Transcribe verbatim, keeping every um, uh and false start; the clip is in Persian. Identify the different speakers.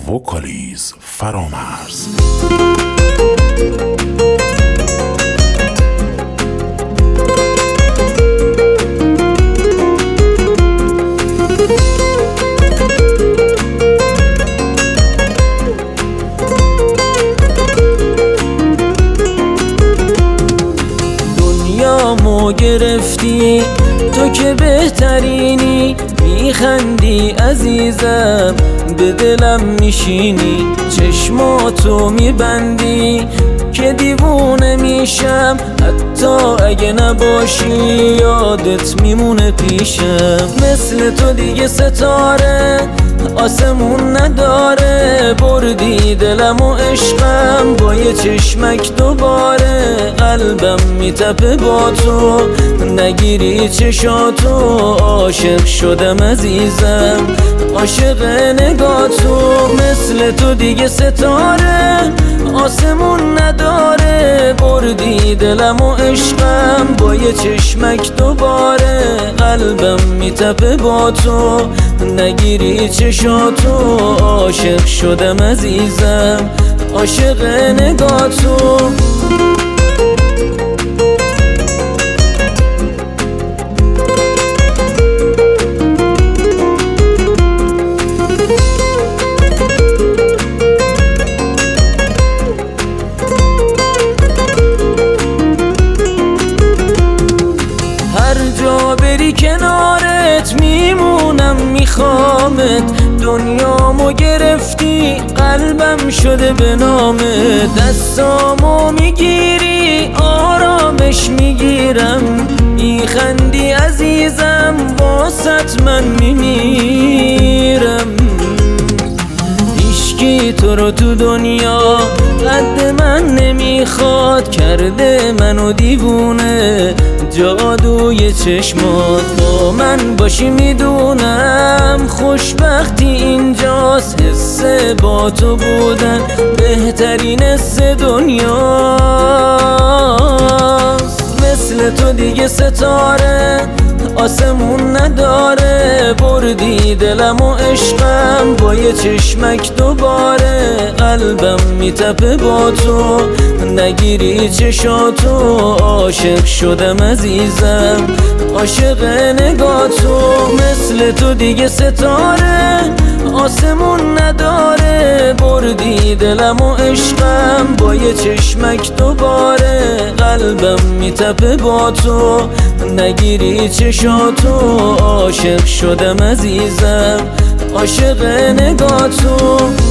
Speaker 1: وکالیز فرامرز.
Speaker 2: دنیامو گرفتی تو که بهترینی، میخندی عزیزم به دلم میشینی، چشماتو میبندی که دیوونه میشم، حتی اگه نباشی یادت میمونه پیشم. مثل تو دیگه ستاره آسمون نداره، بردی دلم و عشقم با یه چشمک دوباره، قلبم میتپه با تو نگیری چشاتو، عاشق شدم عزیزم عاشق نگاتو. مثل تو دیگه ستاره آسمون نداره، بردی دلم و عشقم با یه چشمک دوباره، قلبم میتپه با تو نگیری چشاتو، عاشق شدم عزیزم عاشق نگاتو. بری کنارت میمونم میخوامت، دنیامو گرفتی قلبم شده به نامت، دستامو میگیری آرامش میگیرم، میخندی عزیزم واسط من میمیرم. هیچکی تو رو تو دنیا قد من نمیخواد، کرده منو دیوونه جادوی چشمات، با من باشی میدونم خوشبختی اینجاست، حس با تو بودن بهترین حس دنیاست. مثل تو دیگه ستاره آسمون نداره، بردی دلم و عشقم با یه چشمک دوباره، قلبم میتپه با تو نگیری چشاتو، عاشق شدم عزیزم عاشق نگاتو. مثل تو دیگه ستاره آسمون نداره، بردی دلم و عشقم با یه چشمک دوباره، قلبم میتپه با تو نگیری چشاتو، عاشق شدم عزیزم عاشق نگاتو.